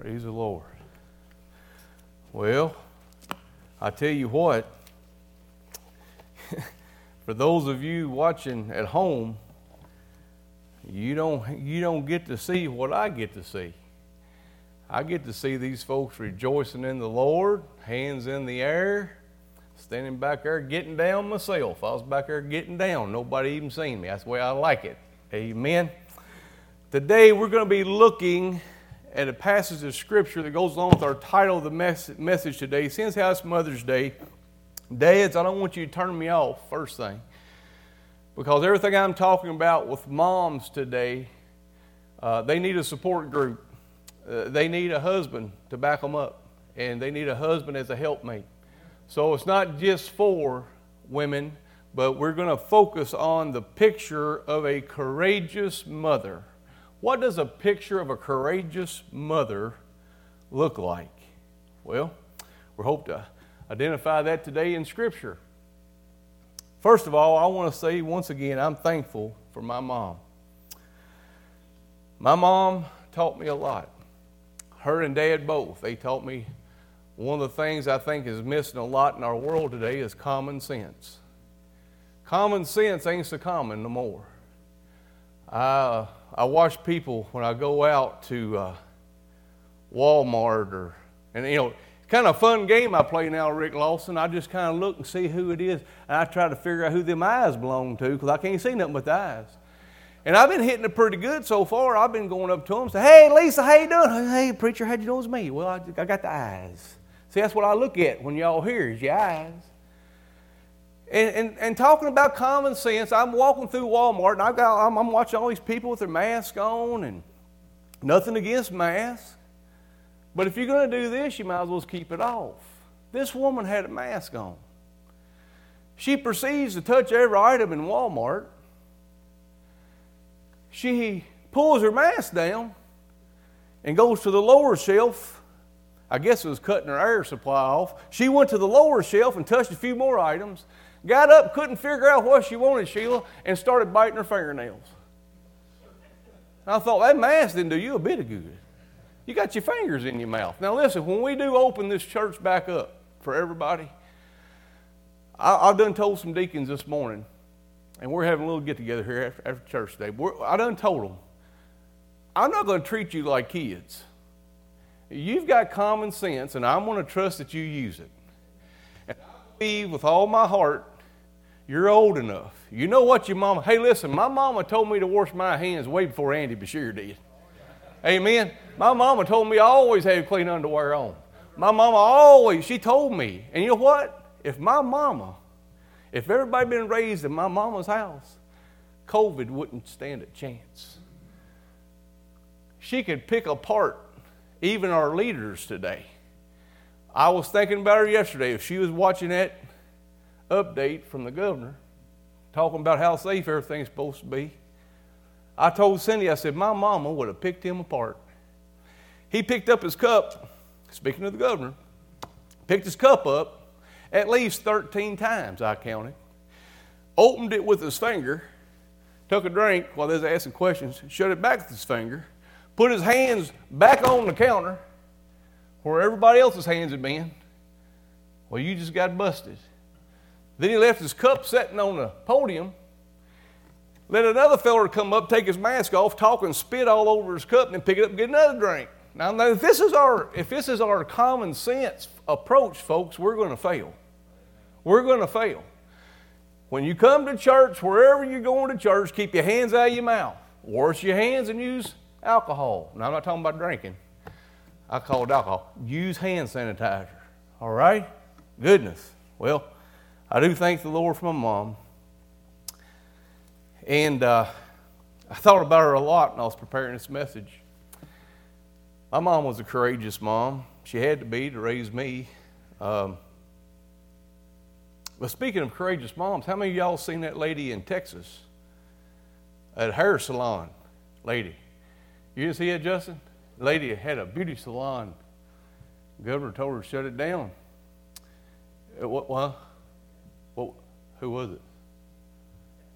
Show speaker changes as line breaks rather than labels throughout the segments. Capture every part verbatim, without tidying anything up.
Praise the Lord. Well, I tell you what, for those of you watching at home, you don't you don't get to see what I get to see. I get to see these folks rejoicing in the Lord, hands in the air, standing back there getting down myself. I was back there getting down. Nobody even seen me. That's the way I like it. Amen. Today we're going to be looking at a passage of Scripture that goes along with our title of the mess- message today. Since how it's Mother's Day, Dads, I don't want you to turn me off, first thing. Because everything I'm talking about with moms today, uh, they need a support group. Uh, they need a husband to back them up. And they need a husband as a helpmate. So it's not just for women, but we're going to focus on the picture of a courageous mother. What does a picture of a courageous mother look like? Well, we hope to identify that today in Scripture. First of all, I want to say once again, I'm thankful for my mom. My mom taught me a lot. Her and Dad both. They taught me one of the things I think is missing a lot in our world today is common sense. Common sense ain't so common no more. I, I watch people when I go out to uh, Walmart or, and you know, kind of fun game I play now, Rick Lawson. I just kind of look and see who it is, and I try to figure out who them eyes belong to because I can't see nothing but the eyes. And I've been hitting it pretty good so far. I've been going up to them and say, "Hey, Lisa, how you doing?" "Hey, preacher, how'd you know it was me?" "Well, I, I got the eyes." See, that's what I look at when y'all hear is your eyes. And, and, and talking about common sense, I'm walking through Walmart, and I've got, I'm, I'm watching all these people with their masks on, and nothing against masks. But if you're going to do this, you might as well keep it off. This woman had a mask on. She proceeds to touch every item in Walmart. She pulls her mask down and goes to the lower shelf. I guess it was cutting her air supply off. She went to the lower shelf and touched a few more items, got up, couldn't figure out what she wanted, Sheila, and started biting her fingernails. I thought, that mask didn't do you a bit of good. You got your fingers in your mouth. Now listen, when we do open this church back up for everybody, I, I've done told some deacons this morning, and we're having a little get-together here after, after church today. We're, I done told them, I'm not going to treat you like kids. You've got common sense, and I'm going to trust that you use it. And I believe with all my heart, you're old enough. You know what your mama... Hey, listen, my mama told me to wash my hands way before Andy Bashir did. Amen? My mama told me I always had clean underwear on. My mama always, she told me. And you know what? If my mama, if everybody been raised in my mama's house, COVID wouldn't stand a chance. She could pick apart even our leaders today. I was thinking about her yesterday. If she was watching that update from the governor, talking about how safe everything's supposed to be, I told Cindy, I said, my mama would have picked him apart. He picked up his cup, speaking of the governor, picked his cup up at least thirteen times, I counted, opened it with his finger, took a drink while they was asking questions, shut it back with his finger, put his hands back on the counter where everybody else's hands had been. Well, you just got busted. Then he left his cup sitting on the podium, let another fella come up, take his mask off, talk and spit all over his cup, and then pick it up and get another drink. Now, now if this is our if this is our common sense approach, folks, we're going to fail. We're going to fail. When you come to church, wherever you're going to church, keep your hands out of your mouth. Wash your hands and use alcohol. Now, I'm not talking about drinking. I call it alcohol. Use hand sanitizer. All right? Goodness. Well, I do thank the Lord for my mom. And uh, I thought about her a lot when I was preparing this message. My mom was a courageous mom. She had to be to raise me. Um, but speaking of courageous moms, how many of y'all seen that lady in Texas at a hair salon? Lady. You didn't see it, Justin? The lady had a beauty salon. The governor told her to shut it down. Uh, what, what, what, who was it?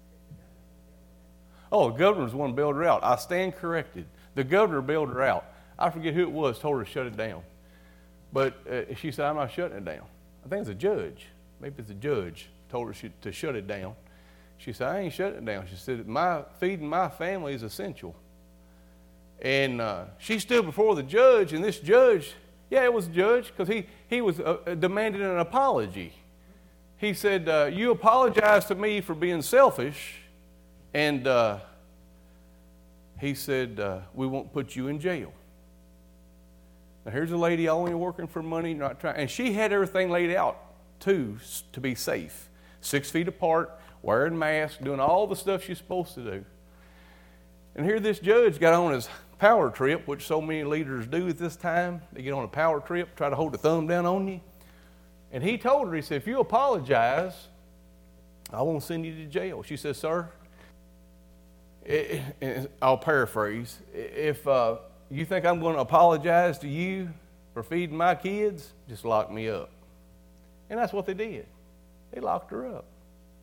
Oh, the governor's the one who bailed her out. I stand corrected. The governor bailed her out. I forget who it was, told her to shut it down. But uh, she said, I'm not shutting it down. I think it's a judge. Maybe it's a judge told her she, to shut it down. She said, I ain't shutting it down. She said, my feeding my family is essential. And uh, she stood before the judge, and this judge, yeah, it was a judge, because he, he was uh, demanding an apology. He said, uh, you apologize to me for being selfish, and uh, he said, uh, we won't put you in jail. Now, here's a lady only working for money, not trying, and she had everything laid out, too, to be safe. Six feet apart, wearing masks, doing all the stuff she's supposed to do. And here this judge got on his power trip, which so many leaders do at this time. They get on a power trip, try to hold the thumb down on you. And he told her, he said, if you apologize, I won't send you to jail. She said, sir, it, it, I'll paraphrase, if uh, you think I'm going to apologize to you for feeding my kids, just lock me up. And that's what they did. They locked her up.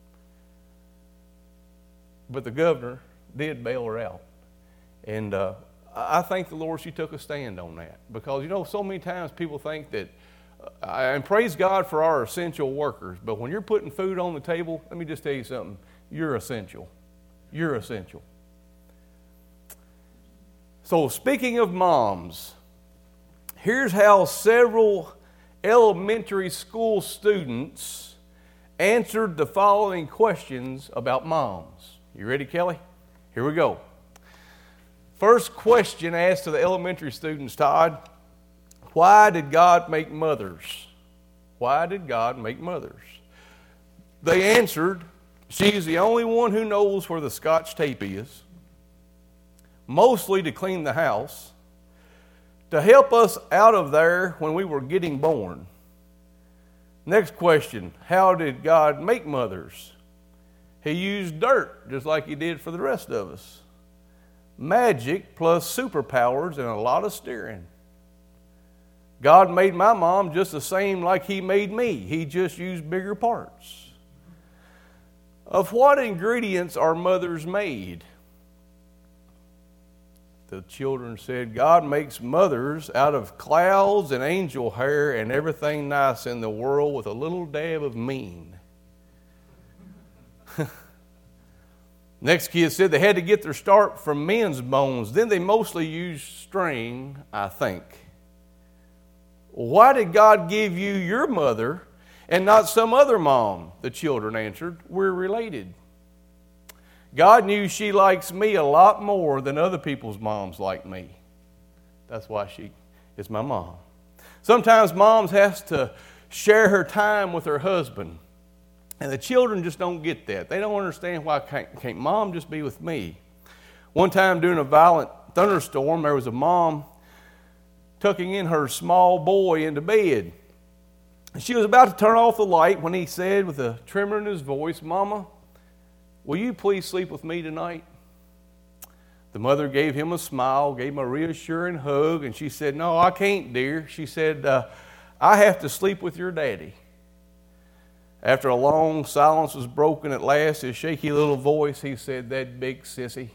But the governor did bail her out. And uh, I thank the Lord she took a stand on that. Because, you know, so many times people think that, uh, and praise God for our essential workers, but when you're putting food on the table, let me just tell you something, you're essential. You're essential. So speaking of moms, here's how several elementary school students answered the following questions about moms. You ready, Kelly? Here we go. First question asked to the elementary students, Todd, why did God make mothers? Why did God make mothers? They answered, she's the only one who knows where the Scotch tape is, mostly to clean the house, to help us out of there when we were getting born. Next question, how did God make mothers? He used dirt, just like he did for the rest of us. Magic plus superpowers and a lot of steering. God made my mom just the same like he made me. He just used bigger parts. Of what ingredients are mothers made? The children said, God makes mothers out of clouds and angel hair and everything nice in the world with a little dab of mean. Next kid said they had to get their start from men's bones. Then they mostly used string, I think. Why did God give you your mother and not some other mom? The children answered, we're related. God knew she likes me a lot more than other people's moms like me. That's why she is my mom. Sometimes moms has to share her time with her husband. And the children just don't get that. They don't understand why can't, can't mom just be with me. One time during a violent thunderstorm, there was a mom tucking in her small boy into bed. And she was about to turn off the light when he said with a tremor in his voice, Mama, will you please sleep with me tonight? The mother gave him a smile, gave him a reassuring hug, and she said, no, I can't, dear. She said, uh, I have to sleep with your daddy. After a long silence was broken at last, his shaky little voice, he said, that big sissy.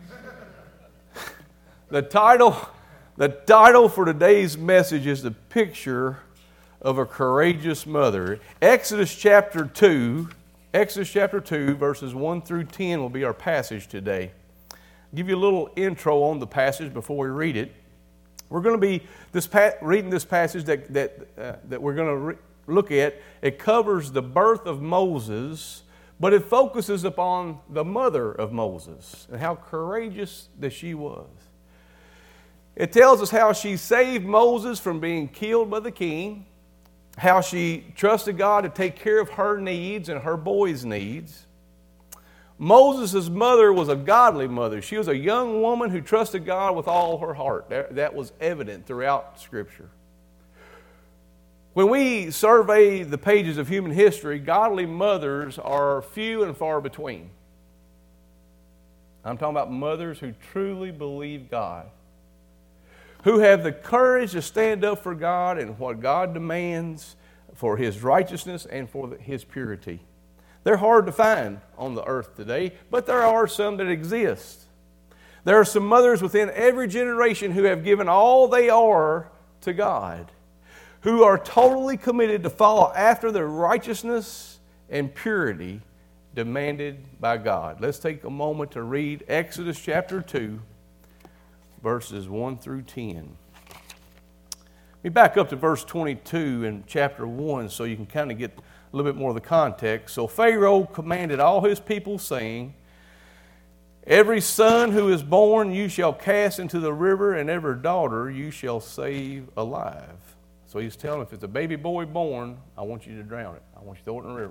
the title, the title for today's message is the picture of a courageous mother. Exodus chapter two, Exodus chapter two, verses one through ten will be our passage today. I'll give you a little intro on the passage before we read it. We're going to be this pa- reading this passage that that uh, that we're going to re- look at. It covers the birth of Moses, but it focuses upon the mother of Moses and how courageous that she was. It tells us how she saved Moses from being killed by the king, how she trusted God to take care of her needs and her boys' needs. Moses' mother was a godly mother. She was a young woman who trusted God with all her heart. That was evident throughout Scripture. When we survey the pages of human history, godly mothers are few and far between. I'm talking about mothers who truly believe God, who have the courage to stand up for God and what God demands for His righteousness and for His purity. They're hard to find on the earth today, but there are some that exist. There are some mothers within every generation who have given all they are to God, who are totally committed to follow after the righteousness and purity demanded by God. Let's take a moment to read Exodus chapter two, verses one through ten. Let me back up to verse twenty-two in chapter one so you can kind of get a little bit more of the context. So Pharaoh commanded all his people, saying, every son who is born you shall cast into the river, and every daughter you shall save alive. So he's telling them, if it's a baby boy born, I want you to drown it. I want you to throw it in the river.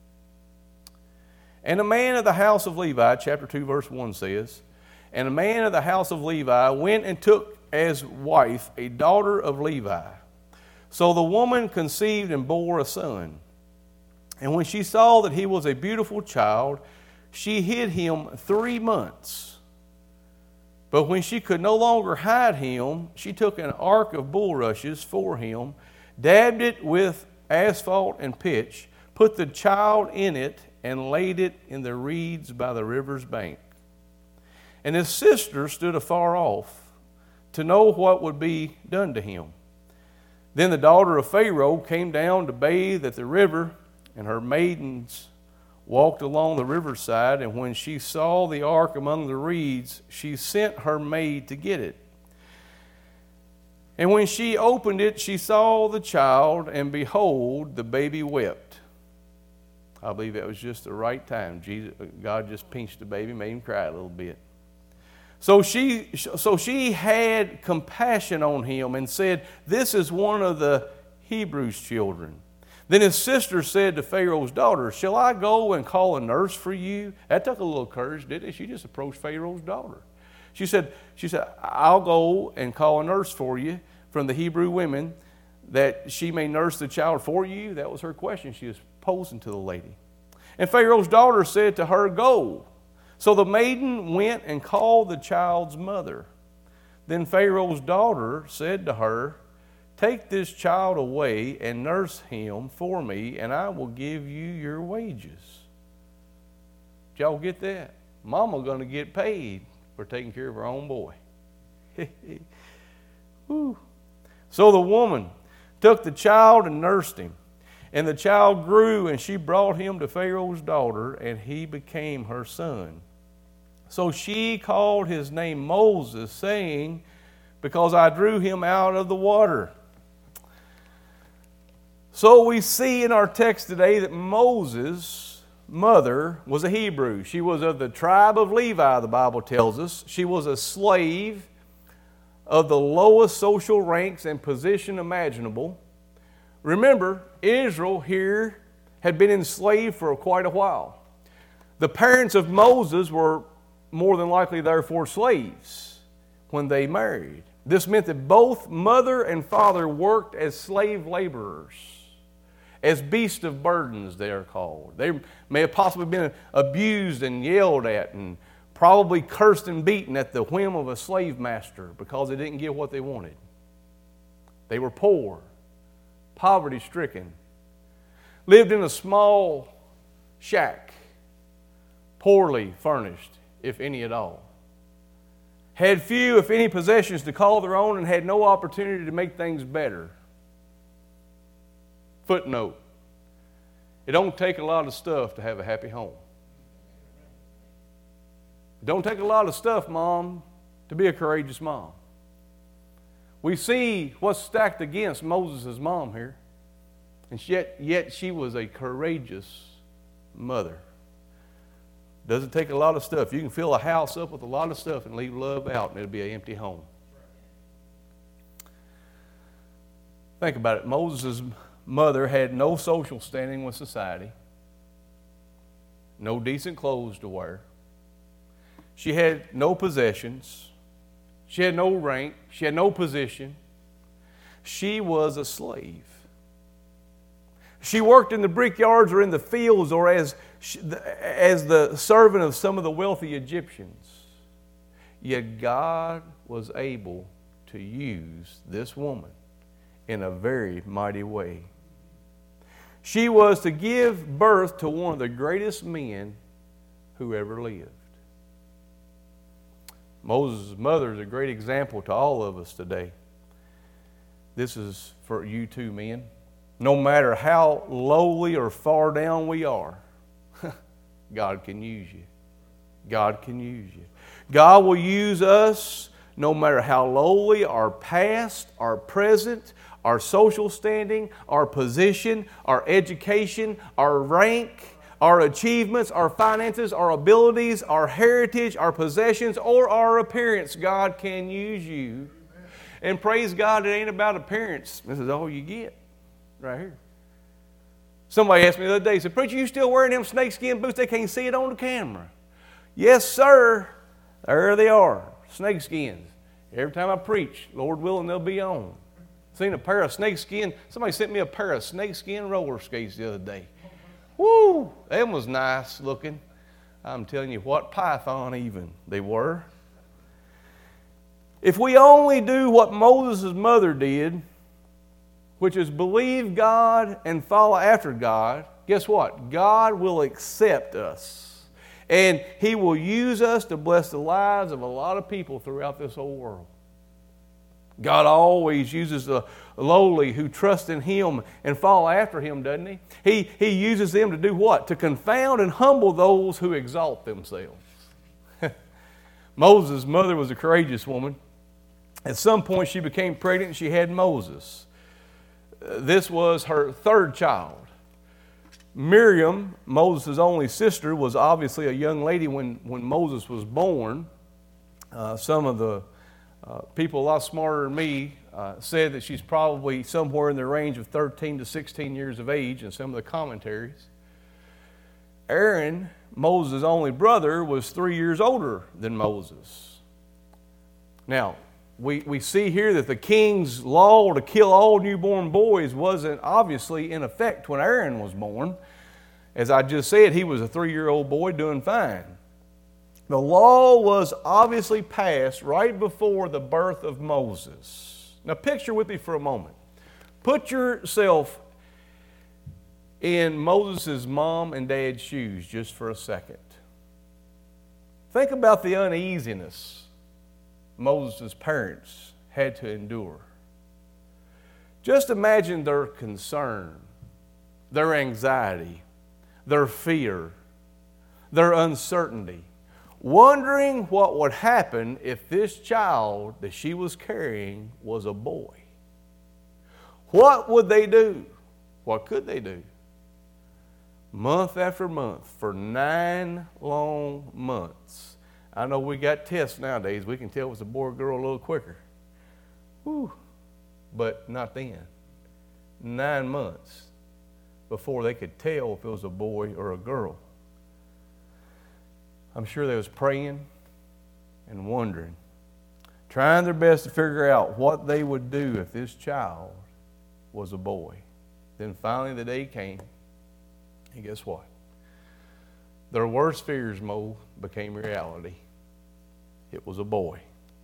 And a man of the house of Levi, chapter two, verse one says, and a man of the house of Levi went and took as wife a daughter of Levi. So the woman conceived and bore a son. And when she saw that he was a beautiful child, she hid him three months. But when she could no longer hide him, she took an ark of bulrushes for him, dabbed it with asphalt and pitch, put the child in it, and laid it in the reeds by the river's bank. And his sister stood afar off to know what would be done to him. Then the daughter of Pharaoh came down to bathe at the river, and her maidens walked along the riverside, and when she saw the ark among the reeds, she sent her maid to get it. And when she opened it, she saw the child, and behold, the baby wept. I believe that was just the right time. Jesus, God just pinched the baby, made him cry a little bit. So she, so she had compassion on him and said, this is one of the Hebrews' children. Then his sister said to Pharaoh's daughter, shall I go and call a nurse for you? That took a little courage, didn't it? She just approached Pharaoh's daughter. She said, she said, I'll go and call a nurse for you from the Hebrew women, that she may nurse the child for you. That was her question she was posing to the lady. And Pharaoh's daughter said to her, go. So the maiden went and called the child's mother. Then Pharaoh's daughter said to her, take this child away and nurse him for me, and I will give you your wages. Did y'all get that? Mama going to get paid for taking care of her own boy. Woo. So the woman took the child and nursed him. And the child grew, and she brought him to Pharaoh's daughter, and he became her son. So she called his name Moses, saying, because I drew him out of the water. So we see in our text today that Moses' mother was a Hebrew. She was of the tribe of Levi, the Bible tells us. She was a slave of the lowest social ranks and position imaginable. Remember, Israel here had been enslaved for quite a while. The parents of Moses were more than likely therefore slaves when they married. This meant that both mother and father worked as slave laborers, as beasts of burdens they are called. They may have possibly been abused and yelled at and probably cursed and beaten at the whim of a slave master because they didn't get what they wanted. They were poor, poverty-stricken, lived in a small shack, poorly furnished, if any at all. Had few, if any, possessions to call their own, and had no opportunity to make things better. Footnote: it don't take a lot of stuff to have a happy home. It don't take a lot of stuff, Mom, to be a courageous mom. We see what's stacked against Moses' mom here. And yet, yet she was a courageous mother. Doesn't take a lot of stuff. You can fill a house up with a lot of stuff and leave love out, and it'll be an empty home. Think about it. Moses' mother had no social standing with society, no decent clothes to wear. She had no possessions. She had no rank. She had no position. She was a slave. She worked in the brickyards or in the fields or as, as the servant of some of the wealthy Egyptians. Yet God was able to use this woman in a very mighty way. She was to give birth to one of the greatest men who ever lived. Moses' mother is a great example to all of us today. This is for you too, men. No matter how lowly or far down we are, God can use you. God can use you. God will use us no matter how lowly our past, our present, our social standing, our position, our education, our rank, our achievements, our finances, our abilities, our heritage, our possessions, or our appearance. God can use you. And praise God, it ain't about appearance. This is all you get right here. Somebody asked me the other day, said, "Preacher, you still wearing them snakeskin boots? They can't see it on the camera." Yes, sir. There they are, snakeskins. Every time I preach, Lord willing, they'll be on. Seen a pair of snakeskin. Somebody sent me a pair of snakeskin roller skates the other day. Woo! Them was nice looking. I'm telling you what, python even they were. If we only do what Moses' mother did, which is believe God and follow after God, guess what? God will accept us. And He will use us to bless the lives of a lot of people throughout this whole world. God always uses the lowly who trust in Him and follow after Him, doesn't He? He, he uses them to do what? To confound and humble those who exalt themselves. Moses' mother was a courageous woman. At some point she became pregnant and she had Moses. This was her third child. Miriam, Moses' only sister, was obviously a young lady when, when Moses was born. Uh, some of the uh, people a lot smarter than me uh, said that she's probably somewhere in the range of thirteen to sixteen years of age in some of the commentaries. Aaron, Moses' only brother, was three years older than Moses. Now, we, we see here that the king's law to kill all newborn boys wasn't obviously in effect when Aaron was born. As I just said, he was a three-year-old boy doing fine. The law was obviously passed right before the birth of Moses. Now picture with me for a moment. Put yourself in Moses' mom and dad's shoes just for a second. Think about the uneasiness Moses' parents had to endure. Just imagine their concern, their anxiety, their fear, their uncertainty, wondering what would happen if this child that she was carrying was a boy. What would they do? What could they do? Month after month, for nine long months. I know we got tests nowadays. We can tell if it's a boy or girl a little quicker. Whew. But not then. Nine months before they could tell if it was a boy or a girl. I'm sure they was praying and wondering, trying their best to figure out what they would do if this child was a boy. Then finally the day came, and guess what? Their worst fears, Mo, became reality. It was a boy.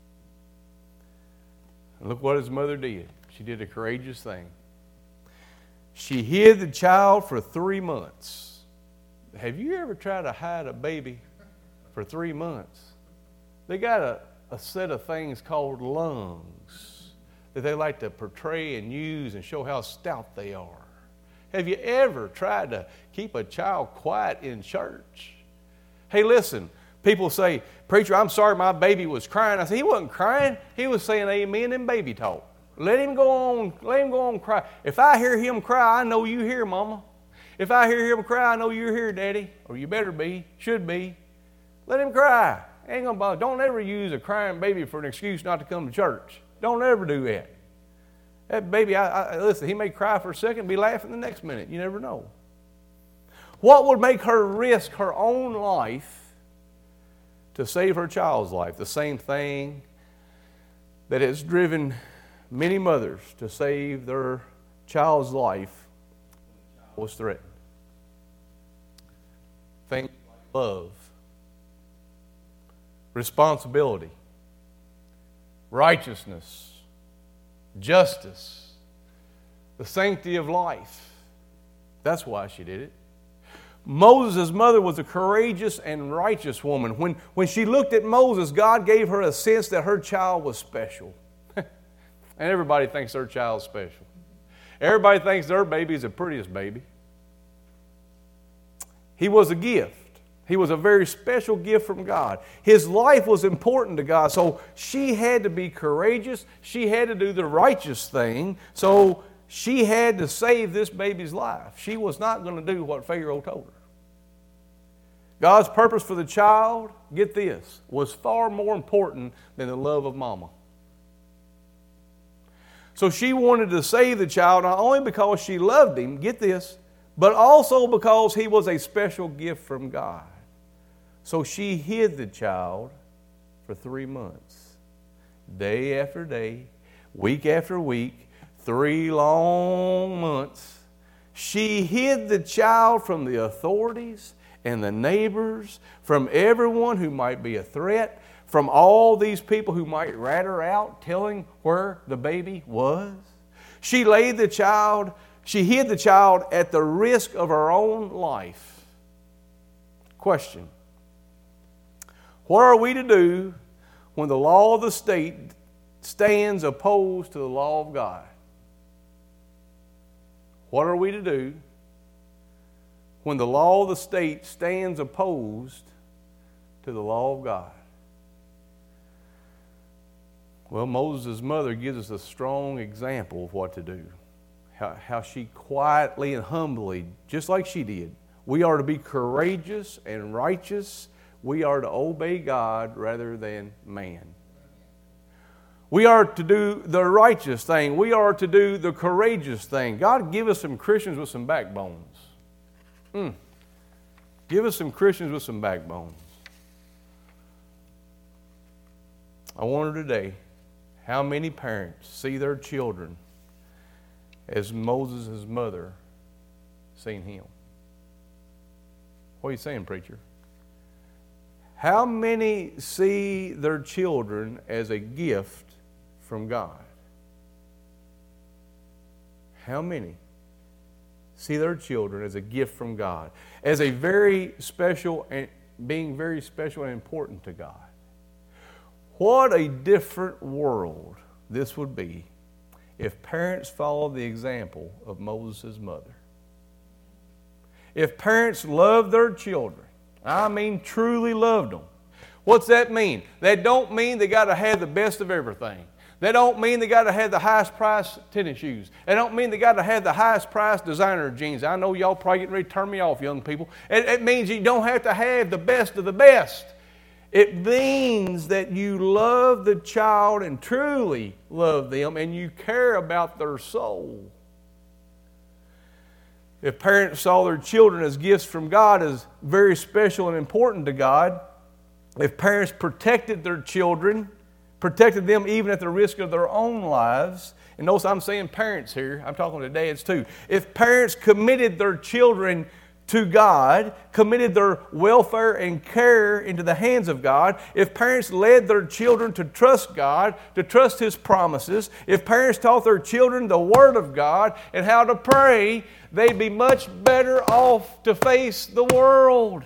And look what his mother did. She did a courageous thing. She hid the child for three months. Have you ever tried to hide a baby for three months? They got a, a set of things called lungs that they like to portray and use and show how stout they are. Have you ever tried to keep a child quiet in church? Hey, listen, people say, "Preacher, I'm sorry my baby was crying." I said, he wasn't crying. He was saying amen in baby talk. Let him go on, let him go on cry. If I hear him cry, I know you hear, Mama. If I hear him cry, I know you're here, Daddy. Or you better be, should be. Let him cry. Ain't gonna bother. Don't ever use a crying baby for an excuse not to come to church. Don't ever do that. That baby, I, I, listen, he may cry for a second and be laughing the next minute. You never know. What would make her risk her own life to save her child's life? The same thing that has driven many mothers to save their child's life was threatened. Things like love, responsibility, righteousness, justice, the sanctity of life. That's why she did it. Moses' mother was a courageous and righteous woman. When, when she looked at Moses, God gave her a sense that her child was special. And everybody thinks their child's special. Everybody thinks their baby is the prettiest baby. He was a gift. He was a very special gift from God. His life was important to God, so she had to be courageous. She had to do the righteous thing, so she had to save this baby's life. She was not going to do what Pharaoh told her. God's purpose for the child, get this, was far more important than the love of mama. So she wanted to save the child not only because she loved him, get this, but also because he was a special gift from God. So she hid the child for three months, day after day, week after week, three long months. She hid the child from the authorities and the neighbors, from everyone who might be a threat, from all these people who might rat her out, telling where the baby was. She laid the child, she hid the child at the risk of her own life. Question: what are we to do when the law of the state stands opposed to the law of God? What are we to do when the law of the state stands opposed to the law of God? Well, Moses' mother gives us a strong example of what to do. How, how she quietly and humbly, just like she did, we are to be courageous and righteous. We are to obey God rather than man. We are to do the righteous thing. We are to do the courageous thing. God, give us some Christians with some backbones. Mm. Give us some Christians with some backbones. I wonder today, how many parents see their children as Moses' mother seen him? What are you saying, preacher? How many see their children as a gift from God? How many see their children as a gift from God, as a very special and being very special and important to God? What a different world this would be if parents followed the example of Moses' mother. If parents loved their children, I mean truly loved them. What's that mean? That don't mean they got to have the best of everything. That don't mean they got to have the highest price tennis shoes. That don't mean they got to have the highest price designer jeans. I know y'all probably getting ready to turn me off, young people. It, it means you don't have to have the best of the best. It means that you love the child and truly love them and you care about their soul. If parents saw their children as gifts from God, as very special and important to God, if parents protected their children, protected them even at the risk of their own lives, and notice I'm saying parents here, I'm talking to dads too. If parents committed their children to God, committed their welfare and care into the hands of God, if parents led their children to trust God, to trust His promises, if parents taught their children the Word of God and how to pray, they'd be much better off to face the world.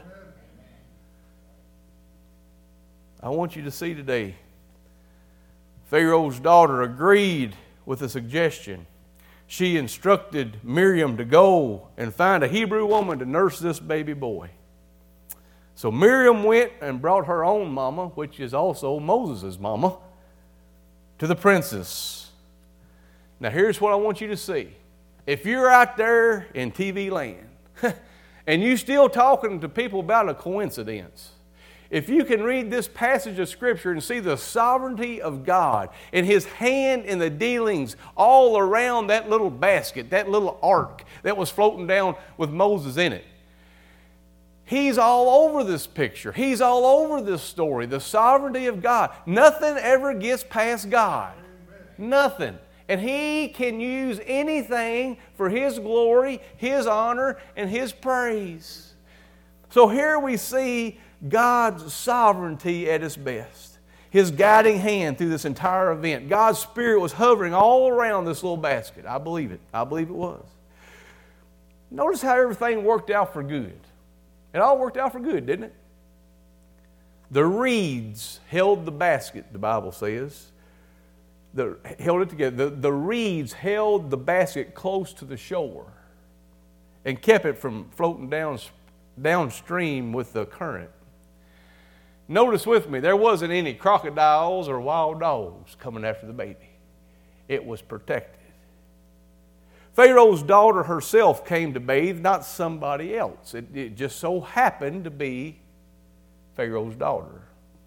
I want you to see today, Pharaoh's daughter agreed with the suggestion. She instructed Miriam to go and find a Hebrew woman to nurse this baby boy. So Miriam went and brought her own mama, which is also Moses' mama, to the princess. Now here's what I want you to see. If you're out there in T V land and you still talking to people about a coincidence, if you can read this passage of Scripture and see the sovereignty of God and His hand in the dealings all around that little basket, that little ark that was floating down with Moses in it. He's all over this picture. He's all over this story, the sovereignty of God. Nothing ever gets past God. Nothing. And He can use anything for His glory, His honor, and His praise. So here we see God's sovereignty at its best. His guiding hand through this entire event. God's Spirit was hovering all around this little basket. I believe it. I believe it was. Notice how everything worked out for good. It all worked out for good, didn't it? The reeds held the basket, the Bible says. The, held it together. The, the reeds held the basket close to the shore and kept it from floating down, downstream with the current. Notice with me, there wasn't any crocodiles or wild dogs coming after the baby. It was protected. Pharaoh's daughter herself came to bathe, not somebody else. It, it just so happened to be Pharaoh's daughter.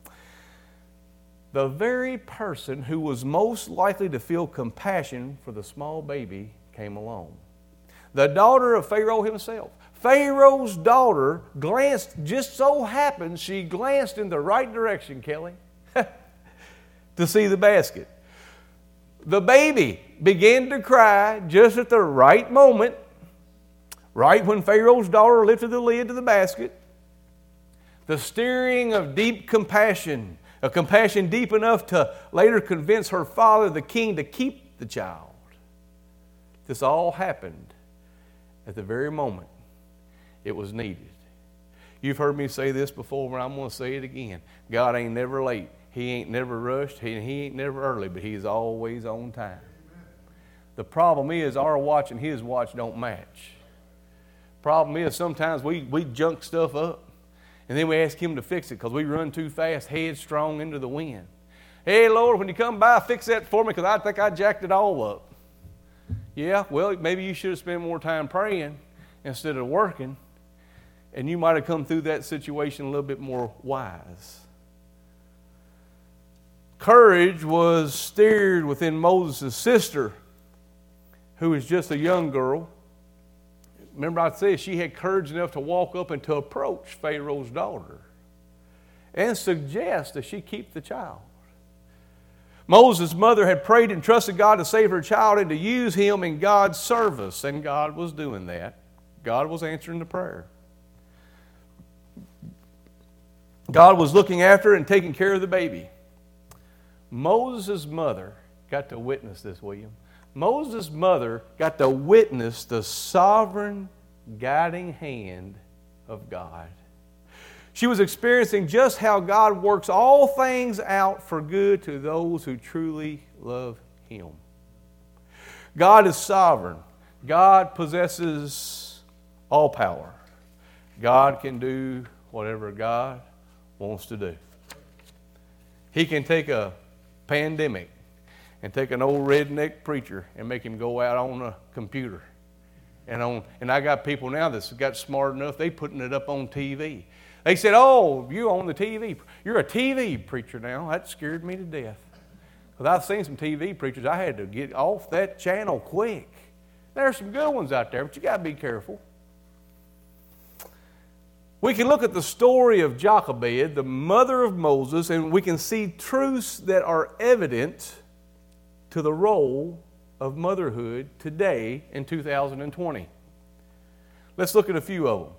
The very person who was most likely to feel compassion for the small baby came along. The daughter of Pharaoh himself. Pharaoh's daughter glanced, just so happened she glanced in the right direction, Kelly, to see the basket. The baby began to cry just at the right moment, right when Pharaoh's daughter lifted the lid to the basket. The stirring of deep compassion, a compassion deep enough to later convince her father, the king, to keep the child. This all happened at the very moment it was needed. You've heard me say this before, but I'm going to say it again. God ain't never late. He ain't never rushed. He, he ain't never early, but He's always on time. The problem is our watch and His watch don't match. Problem is sometimes we, we junk stuff up and then we ask Him to fix it because we run too fast, headstrong into the wind. Hey, Lord, when you come by, fix that for me because I think I jacked it all up. Yeah, well, maybe you should have spent more time praying instead of working, and you might have come through that situation a little bit more wise. Courage was stirred within Moses' sister, who was just a young girl. Remember I said she had courage enough to walk up and to approach Pharaoh's daughter and suggest that she keep the child. Moses' mother had prayed and trusted God to save her child and to use him in God's service, and God was doing that. God was answering the prayer. God was looking after and taking care of the baby. Moses' mother got to witness this, William. Moses' mother got to witness the sovereign guiding hand of God. She was experiencing just how God works all things out for good to those who truly love Him. God is sovereign. God possesses all power. God can do whatever God wants to do. He can take a pandemic and take an old redneck preacher and make him go out on a computer. And on and I got people now that's got smart enough, they putting it up on T V. They said, oh, you on the T V. You're a T V preacher now. That scared me to death. Because I've seen some T V preachers, I had to get off that channel quick. There's some good ones out there, but you got to be careful. We can look at the story of Jochebed, the mother of Moses, and we can see truths that are evident to the role of motherhood today in two thousand twenty. Let's look at a few of them.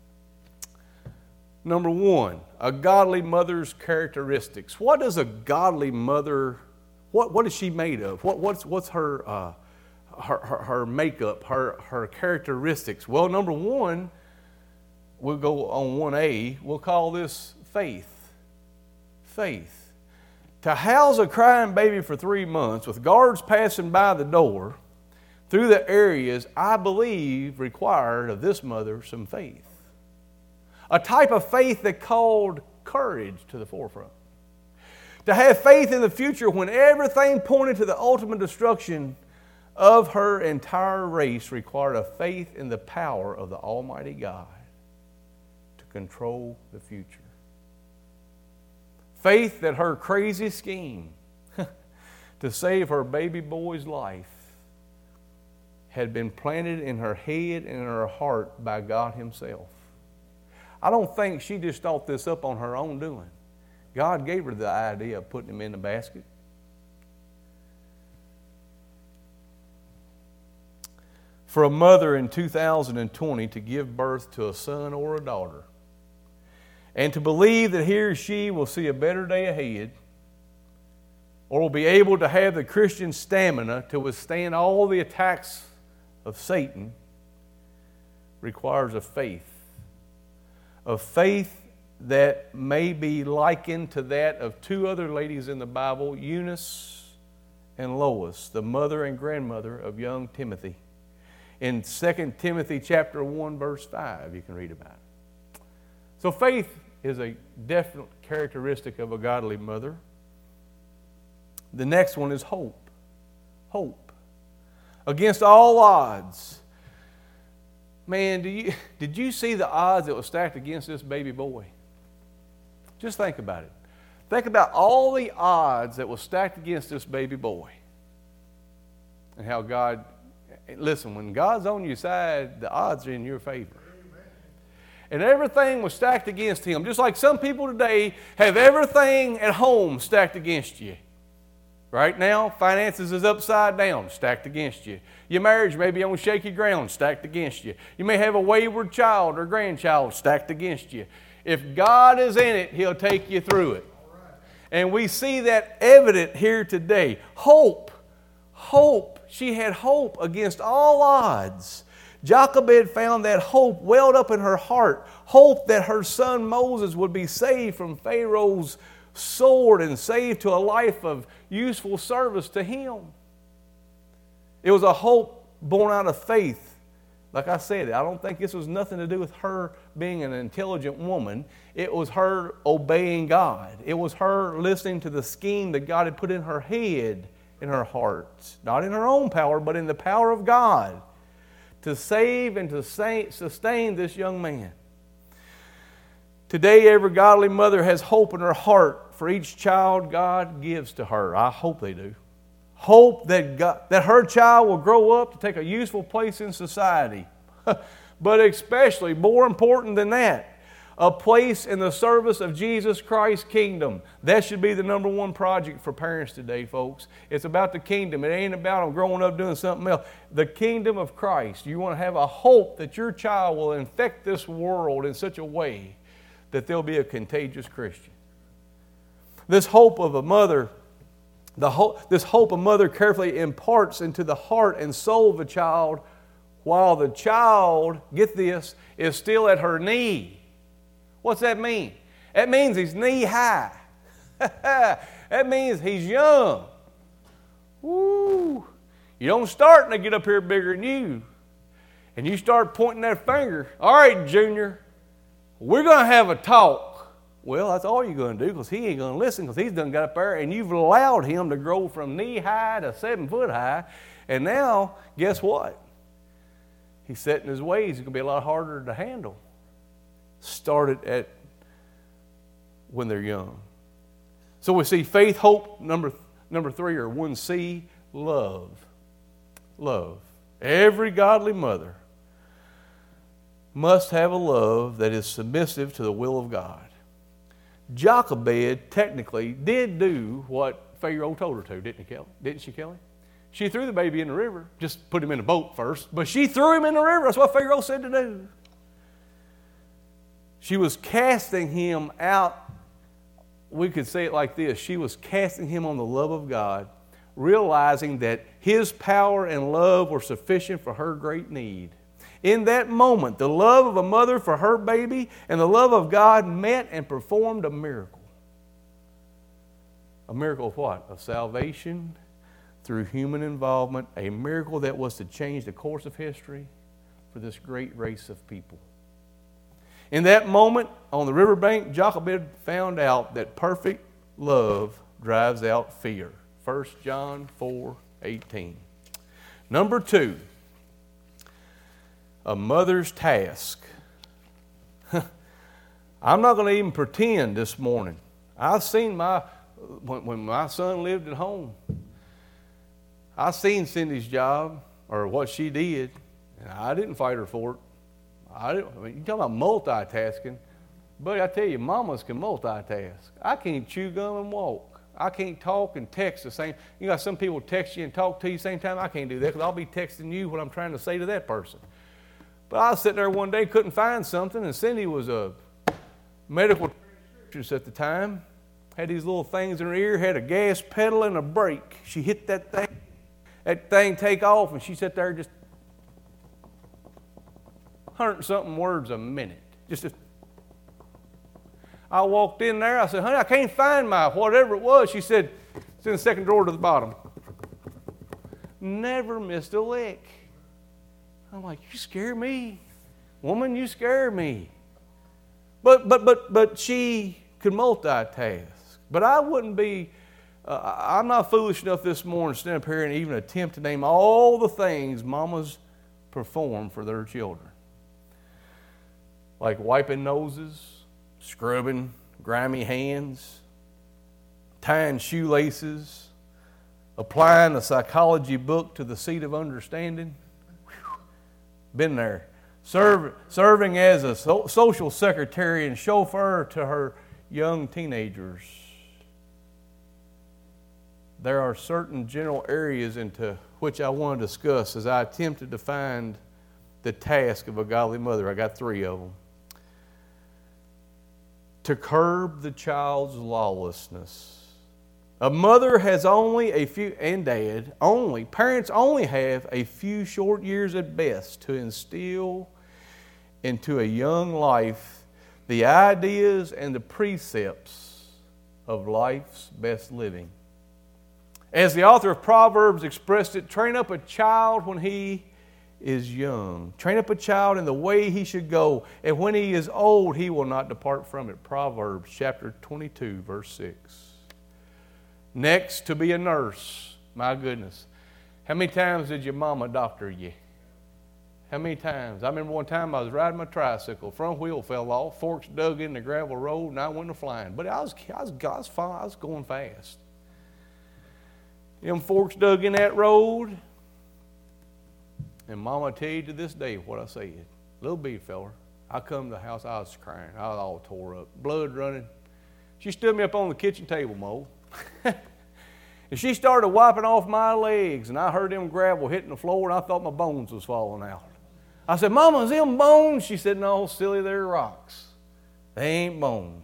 Number one, a godly mother's characteristics. What does a godly mother, what, what is she made of? What, what's, what's her, uh, her, her, her makeup, her, her characteristics? Well, number one, we'll go on one A, we'll call this faith. Faith. To house a crying baby for three months with guards passing by the door through the areas, I believe, required of this mother some faith. A type of faith that called courage to the forefront. To have faith in the future when everything pointed to the ultimate destruction of her entire race required a faith in the power of the Almighty God to control the future. Faith that her crazy scheme to save her baby boy's life had been planted in her head and in her heart by God Himself. I don't think she just thought this up on her own doing. God gave her the idea of putting him in the basket. For a mother in two thousand twenty to give birth to a son or a daughter and to believe that he or she will see a better day ahead or will be able to have the Christian stamina to withstand all the attacks of Satan requires a faith. of faith that may be likened to that of two other ladies in the Bible, Eunice and Lois, the mother and grandmother of young Timothy. In Second Timothy chapter one, verse five, you can read about it. So faith is a definite characteristic of a godly mother. The next one is hope. Hope. Against all odds. Man, do you, did you see the odds that were stacked against this baby boy? Just think about it. Think about all the odds that were stacked against this baby boy. And how God, listen, when God's on your side, the odds are in your favor. And everything was stacked against him. Just like some people today have everything at home stacked against you. Right now, finances is upside down, stacked against you. Your marriage may be on shaky ground, stacked against you. You may have a wayward child or grandchild stacked against you. If God is in it, He'll take you through it. And we see that evident here today. Hope. Hope. She had hope against all odds. Jochebed found that hope welled up in her heart. Hope that her son Moses would be saved from Pharaoh's sword and saved to a life of useful service to him. It was a hope born out of faith. Like I said, I don't think this was nothing to do with her being an intelligent woman. It was her obeying God. It was her listening to the scheme that God had put in her head, in her heart. Not in her own power, but in the power of God to save and to sustain this young man. Today, every godly mother has hope in her heart for each child God gives to her. I hope they do. Hope that God, that her child will grow up to take a useful place in society. But especially, more important than that, a place in the service of Jesus Christ's kingdom. That should be the number one project for parents today, folks. It's about the kingdom. It ain't about them growing up doing something else. The kingdom of Christ. You want to have a hope that your child will infect this world in such a way that they'll be a contagious Christian. This hope of a mother, the hope, this hope a mother carefully imparts into the heart and soul of a child while the child, get this, is still at her knee. What's that mean? That means he's knee high. That means he's young. Woo! You don't start and they get up here bigger than you. And you start pointing that finger. All right, Junior, we're going to have a talk. Well, that's all you're going to do because he ain't going to listen because he's done got up there and you've allowed him to grow from knee high to seven foot high. And now, guess what? He's set in his ways. It's going to be a lot harder to handle. Start it at when they're young. So we see faith, hope, number, number three, or one C, love. Love. Every godly mother must have a love that is submissive to the will of God. Jochebed technically did do what Pharaoh told her to, didn't, he, Kelly? Didn't she, Kelly? She threw the baby in the river. Just put him in a boat first. But she threw him in the river. That's what Pharaoh said to do. She was casting him out. We could say it like this. She was casting him on the love of God, realizing that His power and love were sufficient for her great need. In that moment, the love of a mother for her baby and the love of God met and performed a miracle. A miracle of what? Of salvation through human involvement. A miracle that was to change the course of history for this great race of people. In that moment, on the riverbank, Jochebed found out that perfect love drives out fear. First John four eighteen. Number two, a mother's task. I'm not going to even pretend this morning. I've seen my, when, when my son lived at home, I've seen Cindy's job, or what she did, and I didn't fight her for it. I, didn't, I mean, you talk about multitasking, but I tell you, mamas can multitask. I can't chew gum and walk. I can't talk and text the same. You got some people text you and talk to you at the same time. I can't do that because I'll be texting you what I'm trying to say to that person. But I was sitting there one day, couldn't find something, and Cindy was a medical technician at the time. Had these little things in her ear, had a gas pedal and a brake. She hit that thing, that thing take off, and she sat there just hundred and something words a minute. Just a, I walked in there. I said, honey, I can't find my whatever it was. She said, it's in the second drawer to the bottom. Never missed a lick. I'm like, you scare me. Woman, you scare me. But but but but she could multitask. But I wouldn't be, uh, I'm not foolish enough this morning to stand up here and even attempt to name all the things mamas perform for their children. Like wiping noses, scrubbing grimy hands, tying shoelaces, applying a psychology book to the seat of understanding. Whew. Been there. Serve, serving as a so, social secretary and chauffeur to her young teenagers. There are certain general areas into which I want to discuss as I attempt to define the task of a godly mother. I got three of them. To curb the child's lawlessness. A mother has only a few, and dad, only, parents only have a few short years at best to instill into a young life the ideas and the precepts of life's best living. As the author of Proverbs expressed it, train up a child when he is young. Train up a child in the way he should go, and when he is old, he will not depart from it. Proverbs chapter twenty-two, verse six. Next, to be a nurse. My goodness. How many times did your mama doctor you? How many times? I remember one time I was riding my tricycle. Front wheel fell off. Forks dug in the gravel road, and I went flying. But I was, I was, I was fine. I was going fast. Them forks dug in that road. And Mama, I tell you to this day what I said. Little bitty feller. I come to the house, I was crying. I was all tore up. Blood running. She stood me up on the kitchen table, Mo. And she started wiping off my legs. And I heard them gravel hitting the floor, and I thought my bones was falling out. I said, Mama, is them bones? She said, no, silly, they're rocks. They ain't bones.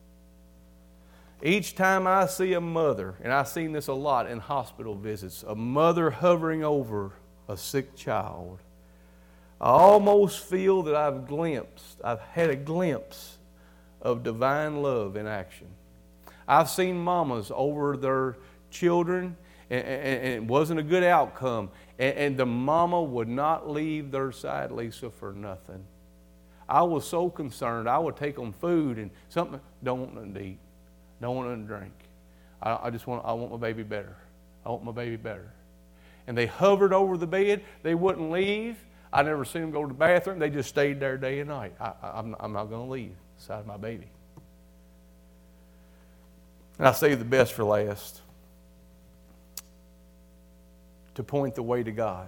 Each time I see a mother, and I've seen this a lot in hospital visits, a mother hovering over a sick child, I almost feel that I've glimpsed, I've had a glimpse of divine love in action. I've seen mamas over their children, and, and, and it wasn't a good outcome, and, and the mama would not leave their side, Lisa, for nothing. I was so concerned. I would take them food and something, don't want nothing to eat, don't want nothing to drink. I, I just want, I want my baby better. I want my baby better. And they hovered over the bed. They wouldn't leave. I never seen them go to the bathroom. They just stayed there day and night. I, I, I'm, I'm not going to leave beside of my baby. And I save the best for last. To point the way to God.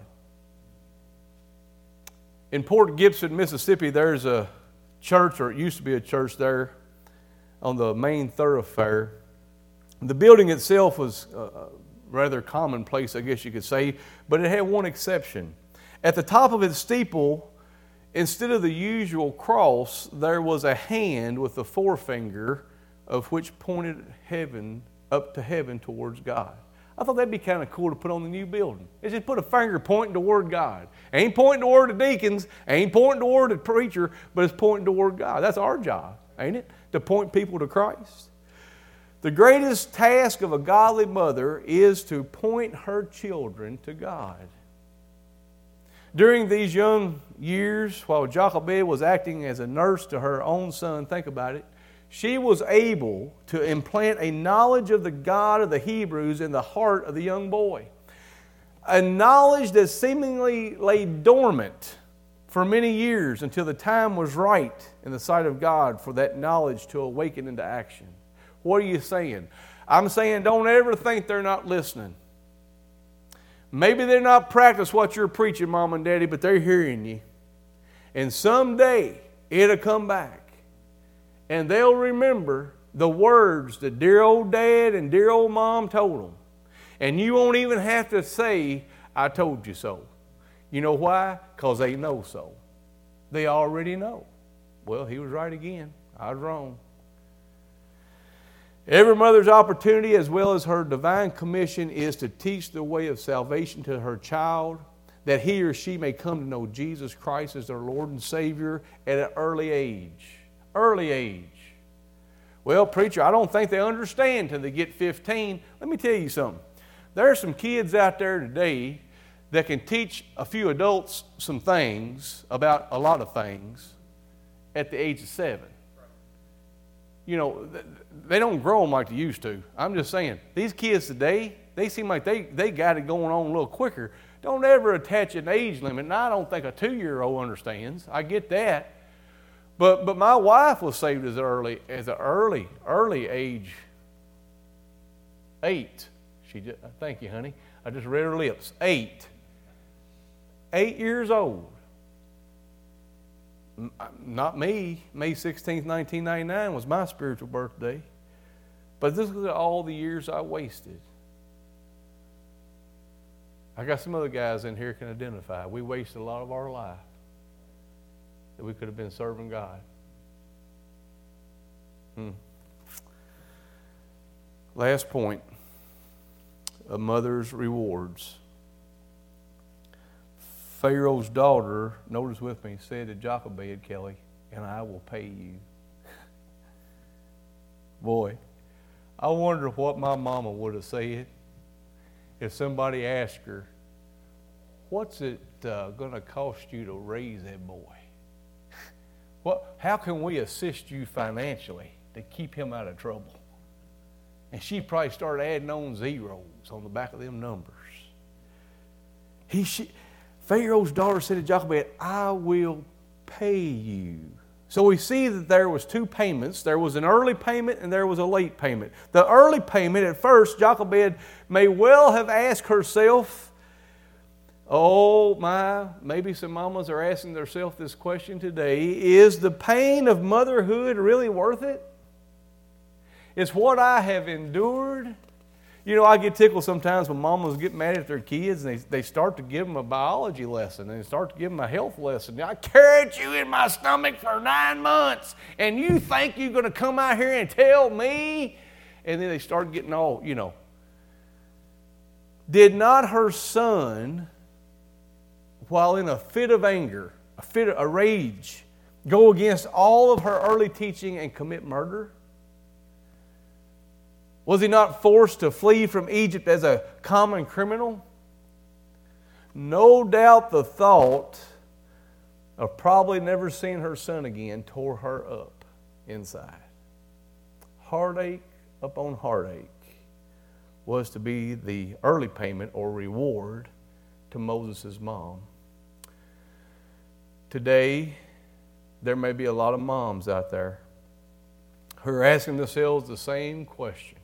In Port Gibson, Mississippi, there's a church, or it used to be a church there on the main thoroughfare. The building itself was a rather commonplace, I guess you could say, but it had one exception. At the top of its steeple, instead of the usual cross, there was a hand with the forefinger of which pointed heaven up to heaven towards God. I thought that'd be kind of cool to put on the new building. It's just put a finger pointing toward God. Ain't pointing toward the deacons, ain't pointing toward the preacher, but it's pointing toward God. That's our job, ain't it? To point people to Christ. The greatest task of a godly mother is to point her children to God. During these young years, while Jochebed was acting as a nurse to her own son, think about it, she was able to implant a knowledge of the God of the Hebrews in the heart of the young boy. A knowledge that seemingly lay dormant for many years until the time was right in the sight of God for that knowledge to awaken into action. What are you saying? I'm saying don't ever think they're not listening. Maybe they're not practicing what you're preaching, Mom and Daddy, but they're hearing you. And someday it'll come back. And they'll remember the words that dear old Dad and dear old Mom told them. And you won't even have to say, I told you so. You know why? Because they know so. They already know. Well, he was right again. I was wrong. Every mother's opportunity, as well as her divine commission, is to teach the way of salvation to her child, that he or she may come to know Jesus Christ as their Lord and Savior at an early age. Early age. Well, preacher, I don't think they understand till they get fifteen. Let me tell you something. There are some kids out there today that can teach a few adults some things about a lot of things at the age of seven. You know, they don't grow them like they used to. I'm just saying, these kids today, they seem like they, they got it going on a little quicker. Don't ever attach an age limit. Now, I don't think a two-year-old understands. I get that. But but my wife was saved as early as an early, early age, eight. She just, thank you, honey. I just read her lips. Eight. Eight years old. Not me. May sixteenth, nineteen ninety-nine was my spiritual birthday. But this was all the years I wasted. I got some other guys in here can identify. We wasted a lot of our life that we could have been serving God. Hmm. Last point. A mother's rewards. Pharaoh's daughter, notice with me, said to Jochebed, Kelly, and I will pay you. Boy, I wonder what my mama would have said if somebody asked her, what's it uh, going to cost you to raise that boy? What, how can we assist you financially to keep him out of trouble? And she probably started adding on zeros on the back of them numbers. He, she, Pharaoh's daughter said to Jochebed, I will pay you. So we see that there was two payments. There was an early payment and there was a late payment. The early payment, at first, Jochebed may well have asked herself, oh my, maybe some mamas are asking themselves this question today, is the pain of motherhood really worth it? Is what I have endured? You know, I get tickled sometimes when mamas get mad at their kids and they, they start to give them a biology lesson and they start to give them a health lesson. I carried you in my stomach for nine months and you think you're going to come out here and tell me? And then they start getting all, you know. Did not her son, while in a fit of anger, a fit of a rage, go against all of her early teaching and commit murder? Was he not forced to flee from Egypt as a common criminal? No doubt the thought of probably never seeing her son again tore her up inside. Heartache upon heartache was to be the early payment or reward to Moses' mom. Today, there may be a lot of moms out there who are asking themselves the same question.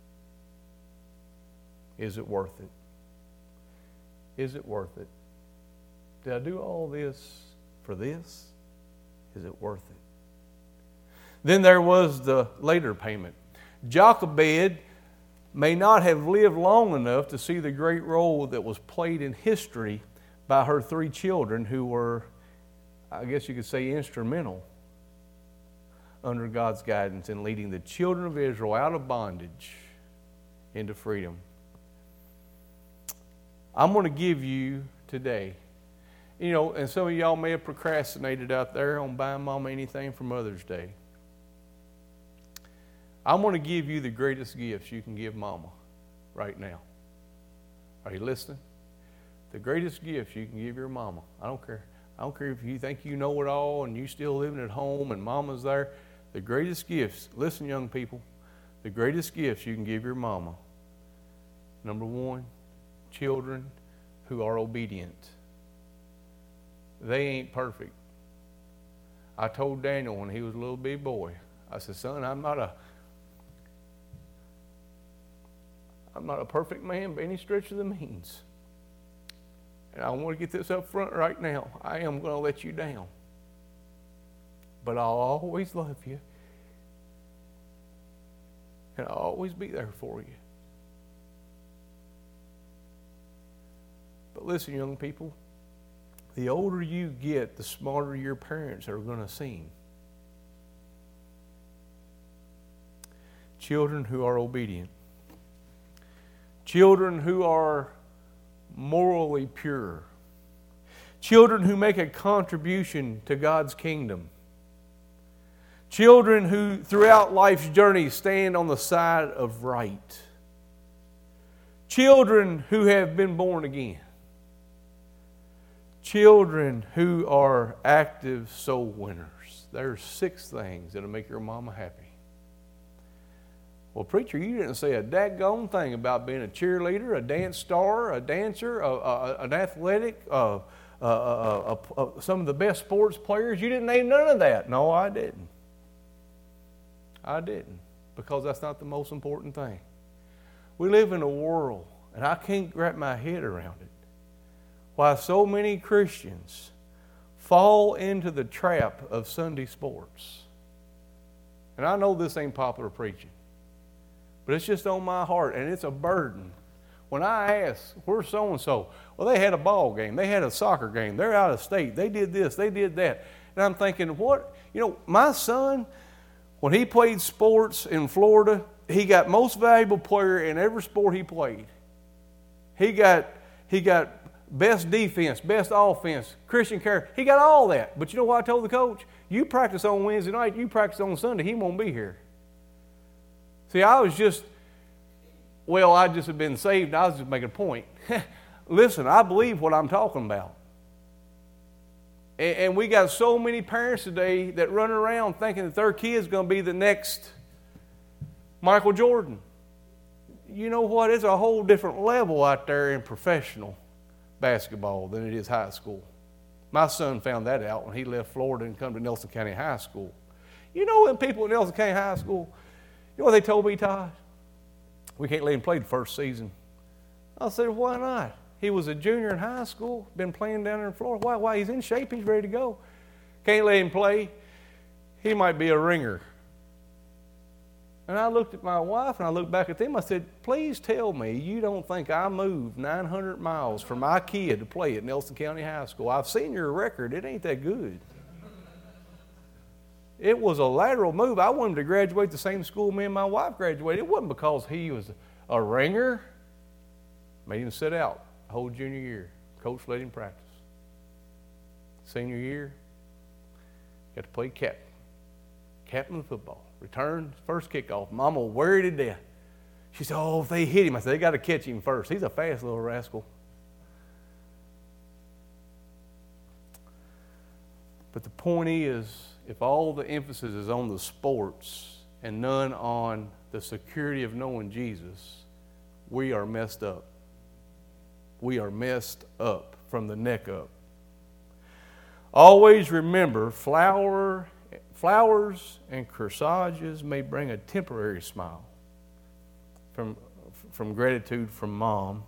Is it worth it? Is it worth it? Did I do all this for this? Is it worth it? Then there was the later payment. Jochebed may not have lived long enough to see the great role that was played in history by her three children who were, I guess you could say, instrumental under God's guidance in leading the children of Israel out of bondage into freedom. I'm going to give you today, you know, and some of y'all may have procrastinated out there on buying Mama anything for Mother's Day. I'm going to give you the greatest gifts you can give Mama right now. Are you listening? The greatest gifts you can give your Mama. I don't care. I don't care if you think you know it all and you still living at home and Mama's there. The greatest gifts, listen young people, the greatest gifts you can give your Mama. Number one, children who are obedient. They ain't perfect. I told Daniel when he was a little bitty boy, I said, son, I'm not a I'm not a perfect man by any stretch of the means. And I want to get this up front right now. I am going to let you down. But I'll always love you. And I'll always be there for you. But listen, young people, the older you get, the smarter your parents are going to seem. Children who are obedient. Children who are morally pure. Children who make a contribution to God's kingdom. Children who throughout life's journey stand on the side of right. Children who have been born again. Children who are active soul winners. There's six things that'll make your mama happy. Well, preacher, you didn't say a daggone thing about being a cheerleader, a dance star, a dancer, a, a, an athletic, uh, uh, uh, uh, uh, some of the best sports players. You didn't name none of that. No, I didn't. I didn't, because that's not the most important thing. We live in a world, and I can't wrap my head around it, why so many Christians fall into the trap of Sunday sports. And I know this ain't popular preaching, but it's just on my heart, and it's a burden. When I ask, where's so-and-so? Well, they had a ball game. They had a soccer game. They're out of state. They did this. They did that. And I'm thinking, what? You know, my son, when he played sports in Florida, he got most valuable player in every sport he played. He got, he got best defense, best offense, Christian character. He got all that. But you know what I told the coach? You practice on Wednesday night. You practice on Sunday. He won't be here. See, I was just, well, I just had been saved. I was just making a point. Listen, I believe what I'm talking about. And, and we got so many parents today that run around thinking that their kid's going to be the next Michael Jordan. You know what? It's a whole different level out there in professional basketball than it is high school. My son found that out when he left Florida and come to Nelson County High School. You know when people at Nelson County High School, you know what they told me, Todd? We can't let him play the first season. I said, why not? He was a junior in high school, been playing down there in Florida. Why? Why? He's in shape. He's ready to go. Can't let him play. He might be a ringer. And I looked at my wife and I looked back at them. I said, please tell me you don't think I moved nine hundred miles for my kid to play at Nelson County High School. I've seen your record. It ain't that good. It was a lateral move. I wanted him to graduate the same school me and my wife graduated. It wasn't because he was a ringer. Made him sit out the whole junior year. Coach let him practice. Senior year, got to play captain. Captain of football. Return, first kickoff. Mama will wear it to death. She said, oh, if they hit him. I said, they got to catch him first. He's a fast little rascal. But the point is, if all the emphasis is on the sports and none on the security of knowing Jesus, we are messed up. We are messed up from the neck up. Always remember, flower, flowers and corsages may bring a temporary smile from, from gratitude from Mom.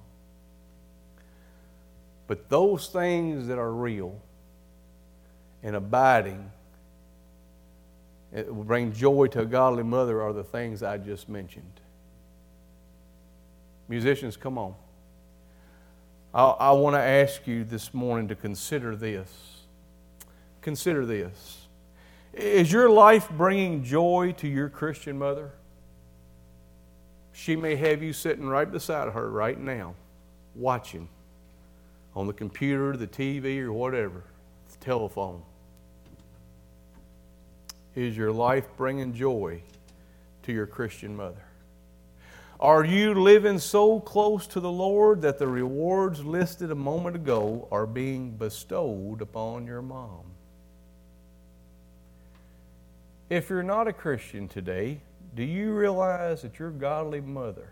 But those things that are real and abiding, it will bring joy to a godly mother, are the things I just mentioned. Musicians, come on. I, I want to ask you this morning to consider this. Consider this. Is your life bringing joy to your Christian mother? She may have you sitting right beside her right now, watching on the computer, the T V, or whatever, the telephone. Is your life bringing joy to your Christian mother? Are you living so close to the Lord that the rewards listed a moment ago are being bestowed upon your mom? If you're not a Christian today, do you realize that your godly mother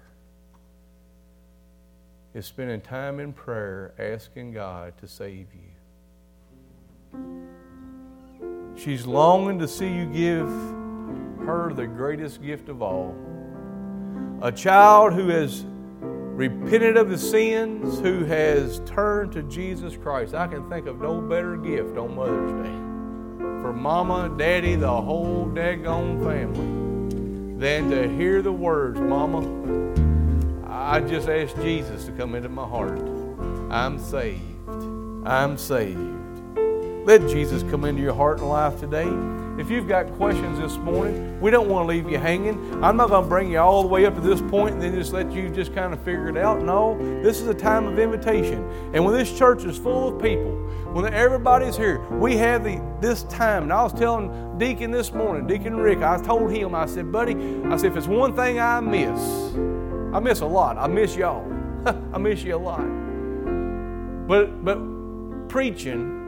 is spending time in prayer asking God to save you? She's longing to see you give her the greatest gift of all. A child who has repented of his sins, who has turned to Jesus Christ. I can think of no better gift on Mother's Day for Mama, Daddy, the whole daggone family than to hear the words, Mama, I just asked Jesus to come into my heart. I'm saved. I'm saved. Let Jesus come into your heart and life today. If you've got questions this morning, we don't want to leave you hanging. I'm not going to bring you all the way up to this point and then just let you just kind of figure it out. No, this is a time of invitation. And when this church is full of people, when everybody's here, we have the, this time. And I was telling Deacon this morning, Deacon Rick, I told him, I said, buddy, I said, if it's one thing I miss, I miss a lot. I miss y'all. I miss you a lot. But, but preaching